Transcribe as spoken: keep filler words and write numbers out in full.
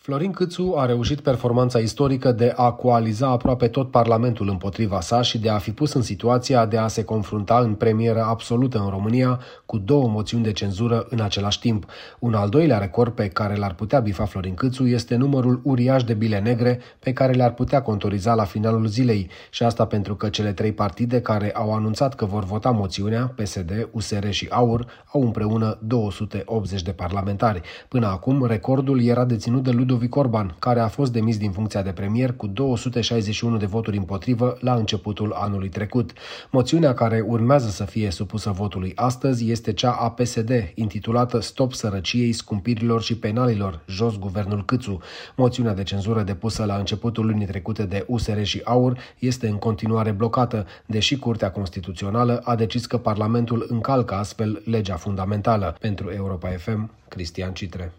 Florin Câțu a reușit performanța istorică de a coaliza aproape tot Parlamentul împotriva sa și de a fi pus în situația de a se confrunta în premieră absolută în România cu două moțiuni de cenzură în același timp. Un al doilea record pe care l-ar putea bifa Florin Câțu este numărul uriaș de bile negre pe care le-ar putea contoriza la finalul zilei, și asta pentru că cele trei partide care au anunțat că vor vota moțiunea, P S D, U S R și AUR, au împreună două sute optzeci de parlamentari. Până acum, recordul era deținut de Ludovic Orban, care a fost demis din funcția de premier cu două sute șaizeci și unu de voturi împotrivă la începutul anului trecut. Moțiunea care urmează să fie supusă votului astăzi este cea a P S D, intitulată Stop sărăciei, scumpirilor și penalilor, jos guvernul Câțu. Moțiunea de cenzură depusă la începutul lunii trecute de U S R și AUR este în continuare blocată, deși Curtea Constituțională a decis că Parlamentul încalcă astfel legea fundamentală. Pentru Europa F M, Cristian Citre.